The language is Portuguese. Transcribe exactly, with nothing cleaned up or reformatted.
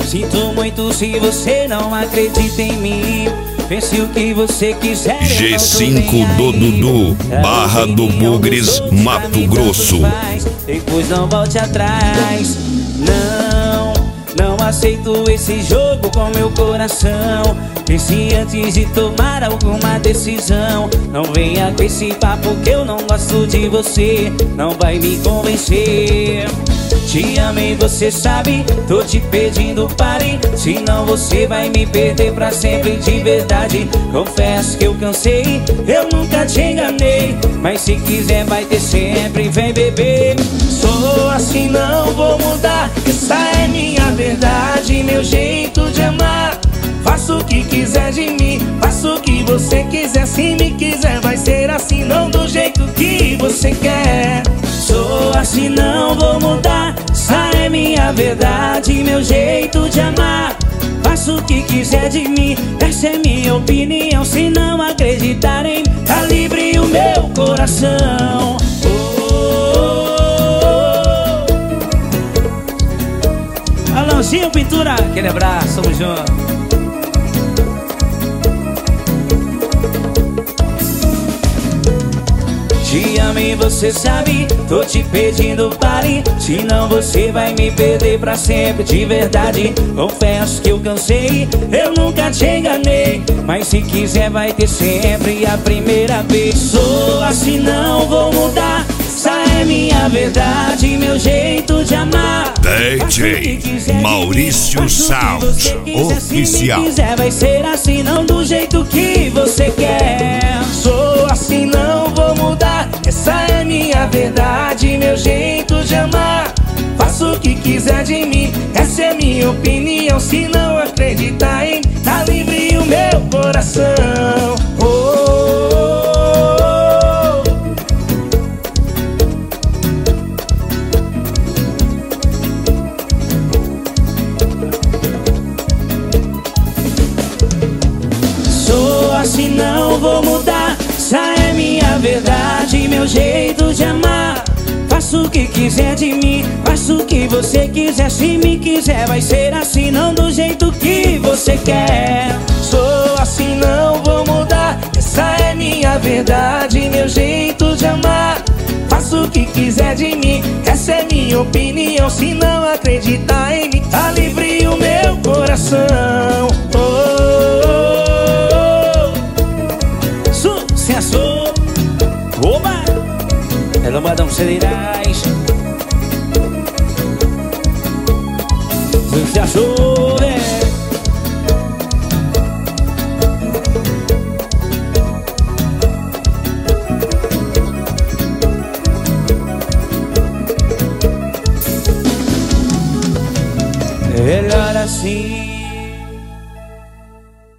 Sinto muito se você não acredita em mim. Pense o que você quiser. G cinco do Dudu, Barra do Bugres, Mato Grosso. Depois não volte atrás. Não, não aceito esse jogo com meu coração. Pense antes de tomar alguma decisão. Não venha com esse papo que eu não gosto de você. Não vai me convencer. Te amei, você sabe, tô te pedindo pare. Senão você vai me perder pra sempre de verdade. Confesso que eu cansei, eu nunca te enganei. Mas se quiser vai ter sempre, vem beber. Sou assim, não vou mudar. Essa é minha verdade, meu jeito de amar. Faço o que quiser de mim, faço o que você quiser. Se me quiser vai ser assim, não do jeito que você quer. Sou assim, não vou mudar. Essa é minha verdade, meu jeito de amar. Faço o que quiser de mim, essa é minha opinião. Se não acreditar em mim, tá livre o meu coração. Oh, oh, oh. Alãozinho Pintura, aquele abraço, tamo junto. Te amei, você sabe, tô te pedindo pare. Senão você vai me perder pra sempre de verdade. Confesso que eu cansei, eu nunca te enganei. Mas se quiser vai ter sempre a primeira vez. Sou assim, não vou mudar. Essa é minha verdade, meu jeito de amar. D J Maurício Sound Oficial. Se quiser vai ser assim, não do jeito que você quer. Sou assim, não vou mudar. Essa é minha verdade, meu jeito de amar. Faço o que quiser de mim, essa é minha opinião. Se não acreditar em mim, tá livre o meu coração. Oh, oh, oh. Sou assim, não vou mudar. Essa é minha verdade, meu jeito de amar. Faço o que quiser de mim, faço o que você quiser. Se me quiser vai ser assim, não do jeito que você quer. Sou assim, não vou mudar. Essa é minha verdade, meu jeito de amar. Faço o que quiser de mim, essa é minha opinião. Se não acreditar em mim, tá livre o meu coração. Oh, oh, oh. Sucesso! Oba! É Lombadão Cedeirais. Sucesso, né? Melhor assim.